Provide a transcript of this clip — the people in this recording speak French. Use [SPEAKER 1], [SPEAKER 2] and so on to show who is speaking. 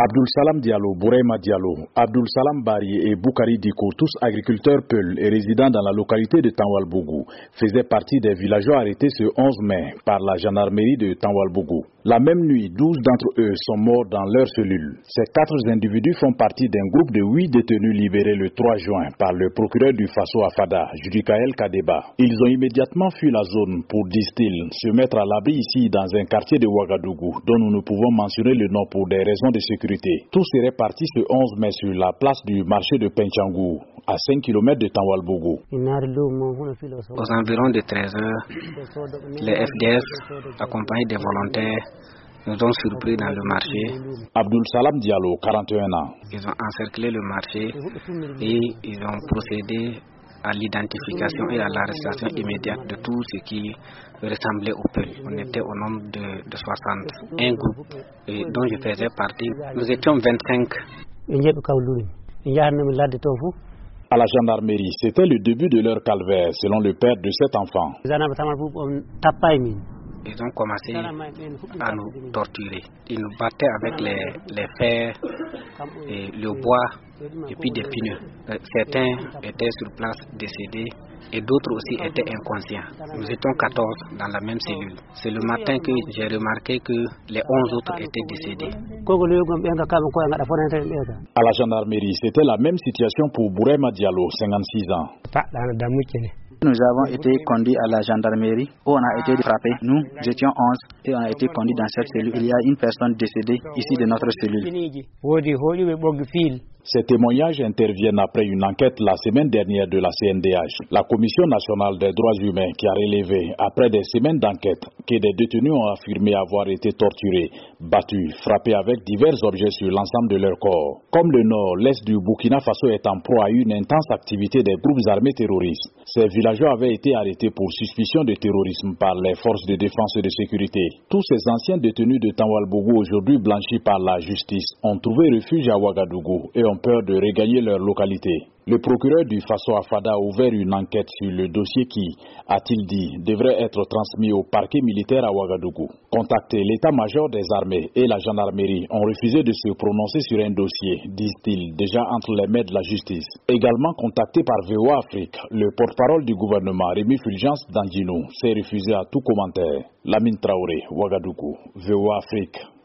[SPEAKER 1] Abdul Salam Diallo, Bourema Diallo, Abdul Salam Bari et Boukari Diko, tous agriculteurs Peul et résidents dans la localité de Tanwalbougou, faisaient partie des villageois arrêtés ce 11 mai par la gendarmerie de Tanwalbougou. La même nuit, 12 d'entre eux sont morts dans leur cellule. Ces 4 individus font partie d'un groupe de 8 détenus libérés le 3 juin par le procureur du Faso à Fada, Judikael Kadeba. Ils ont immédiatement fui la zone pour, disent-ils, se mettre à l'abri ici dans un quartier de Ouagadougou, dont nous ne pouvons mentionner le nom pour des raisons de sécurité. Tous seraient partis ce 11 mai sur la place du marché de Penchangou, à 5 km de Tanwalbougou.
[SPEAKER 2] Aux environs de 13 h, les FDS, accompagnés des volontaires, nous ont surpris dans le marché.
[SPEAKER 1] Abdul Salam Diallo, 41 ans.
[SPEAKER 2] Ils ont encerclé le marché et ils ont procédé à l'identification et à l'arrestation immédiate de tout ce qui ressemblait au Peul. On était au nombre de 60. Un groupe dont je faisais partie, nous étions 25.
[SPEAKER 1] À la gendarmerie, c'était le début de leur calvaire, selon le père de cet enfant.
[SPEAKER 2] Ils ont commencé à nous torturer. Ils nous battaient avec les fers, et le bois et puis des pneus. Certains étaient sur place décédés et d'autres aussi étaient inconscients. Nous étions 14 dans la même cellule. C'est le matin que j'ai remarqué que les 11 autres étaient décédés.
[SPEAKER 1] À la gendarmerie, c'était la même situation pour Bourema Diallo, 56 ans.
[SPEAKER 3] Nous avons été conduits à la gendarmerie où on a été frappés. Nous étions 11 et on a été conduits dans cette cellule. Il y a une personne décédée ici de notre cellule.
[SPEAKER 1] Ces témoignages interviennent après une enquête la semaine dernière de la CNDH, la Commission nationale des droits humains, qui a relevé, après des semaines d'enquête, que des détenus ont affirmé avoir été torturés, battus, frappés avec divers objets sur l'ensemble de leur corps. Comme le nord, l'est du Burkina Faso est en proie à une intense activité des groupes armés terroristes, ces villageois avaient été arrêtés pour suspicion de terrorisme par les forces de défense et de sécurité. Tous ces anciens détenus de Tanwalbougou, aujourd'hui blanchis par la justice, ont trouvé refuge à Ouagadougou et ont peur de regagner leur localité. Le procureur du Faso à Fada a ouvert une enquête sur le dossier qui, a-t-il dit, devrait être transmis au parquet militaire à Ouagadougou. Contactés, l'état-major des armées et la gendarmerie ont refusé de se prononcer sur un dossier, disent-ils, déjà entre les mains de la justice. Également contacté par VOA Afrique, le porte-parole du gouvernement, Rémi Fulgence Dandjinou, s'est refusé à tout commentaire. Lamine Traoré, Ouagadougou, VOA Afrique.